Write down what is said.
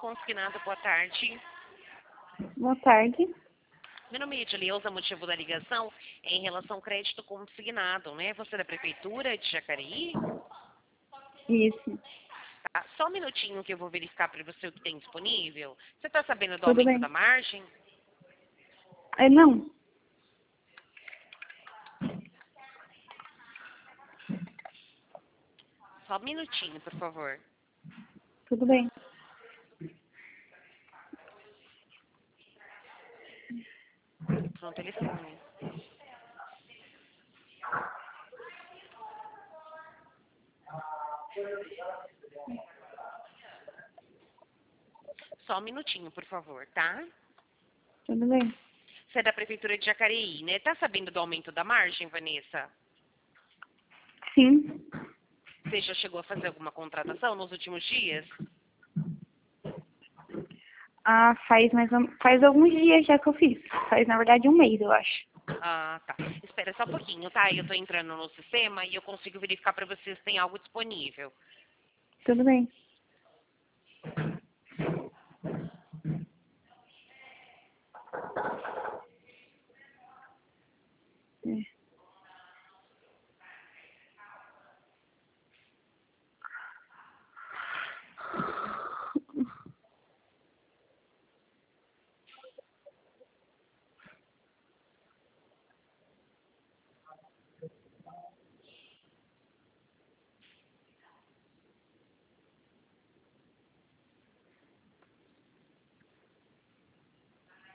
Consignado, boa tarde. Boa tarde. Meu nome é Edileuza, o motivo da ligação é em relação ao crédito consignado, né? Você é da Prefeitura de Jacareí? Isso. Tá, só um minutinho que eu vou verificar para você o que tem disponível. Você está sabendo do Tudo aumento bem. da margem? Não. Só um minutinho, por favor. Tudo bem. No telefone. Só um minutinho, por favor, tá? Tudo bem. Você é da Prefeitura de Jacareí, né? Tá sabendo do aumento da margem, Vanessa? Sim. Você já chegou a fazer alguma contratação nos últimos dias? Faz alguns dias já que eu fiz. Faz, na verdade, um mês, eu acho. Ah, tá. Espera só um pouquinho, tá? Eu tô entrando no sistema e eu consigo verificar para vocês se tem algo disponível. Tudo bem.